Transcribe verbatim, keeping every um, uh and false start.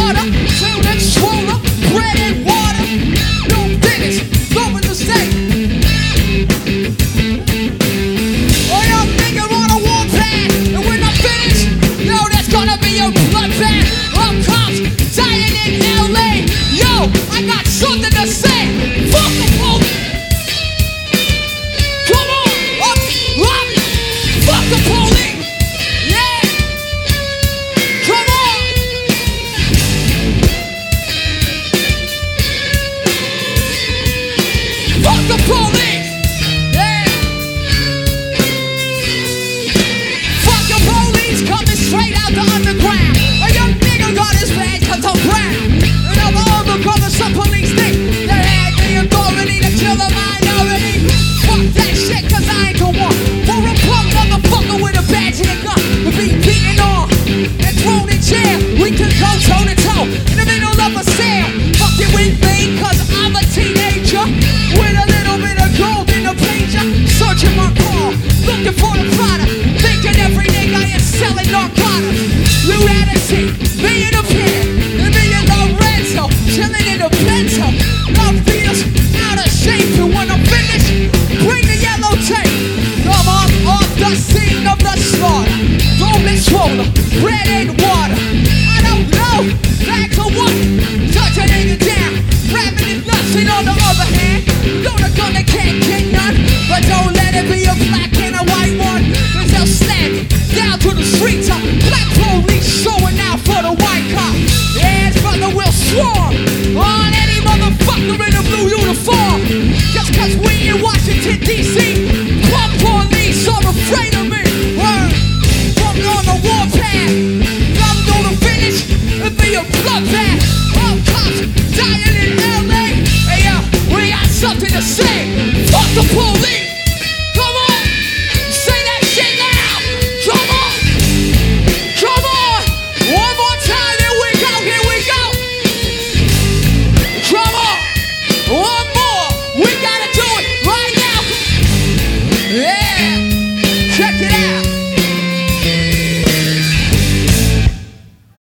water, till it's swollen, bread and water. No finish, going to say. Oh, you nigga want a warpath, and when I'm finished, yo, that's gonna be a bloodbath. Of cops dying in L A. Yo, I got something to say. Fuck the police. Come on, up, up. Fuck the police. Yeah. Come on. Fuck the police. Yeah. Fuck the police coming straight out the underground. A young nigga got his badge cut to brown. And all the undercover some police think they had the authority to kill a minority. Fuck that shit, cause I ain't the one. For a punk motherfucker with a badge and a gun to be beaten on and thrown in jail. We can go toe to toe in the middle of a sale. Fuck it with me, cause I'm a teenager with a little bit of gold in the pager. Searching my car, looking for the product, thinking every nigga is selling narcotics. Lunacy, me in a pen, and me in Lorenzo, chilling in a bento. My feels out of shape, and when I'm finished, bring the yellow tape. Come on, off the scene of the slaughter. Rolling swollen, bread and water. I don't know, back to what? Touch a nigga down, grabbing his nuts, and on the other hand, load a gun that can't get none. But don't let it be a black and a white one, cause they'll slam it down to the streets. Of black police showing out for the white cop. Yeah, his brother will swarm on any motherfucker in a blue uniform. Just cause we in Washington, D C, pump police are afraid of me. Word, fuck on the warpath. I'm gonna finish and be a bloodbath.